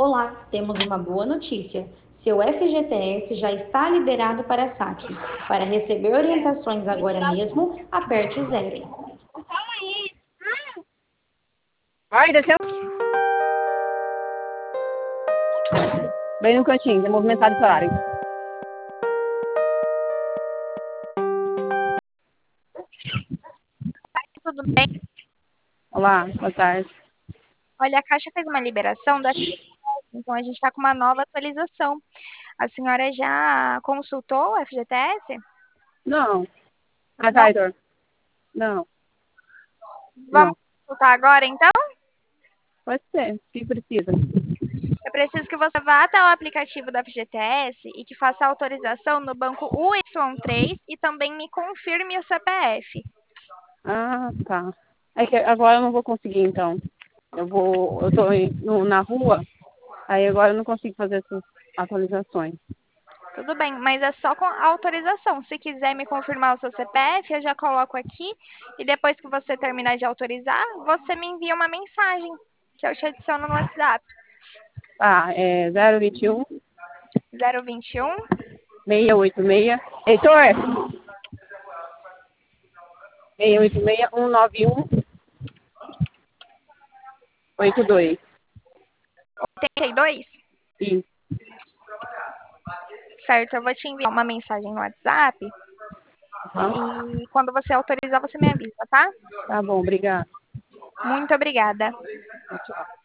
Olá, temos uma boa notícia. Seu FGTS já está liberado para saque. Para receber orientações agora mesmo, aperte o zero. Ai, desceu bem no cantinho, tem movimentado esse horário. Tudo bem? Olá, boa tarde. Olha, a Caixa fez uma liberação da FGTS, então a gente está com uma nova atualização. A senhora já consultou o FGTS? Não. Ah, Não? tá, Heitor. Não, Vamos não. consultar agora, então? Pode ser. O que precisa? Eu preciso que você vá até o aplicativo da FGTS e que faça a autorização no banco UY3 e também me confirme o CPF. Ah, tá. É que agora eu não vou conseguir, então. Eu tô na rua, aí agora eu não consigo fazer essas atualizações. Tudo bem, mas é só com autorização. Se quiser me confirmar o seu CPF, eu já coloco aqui e depois que você terminar de autorizar, você me envia uma mensagem que eu te adiciono no WhatsApp. Ah, é 021 021 686. Heitor! 686 191 82. 82? Isso. Certo, eu vou te enviar uma mensagem no WhatsApp Tá? e quando você autorizar, você me avisa, tá? Tá bom, obrigada. Muito obrigada. Tchau.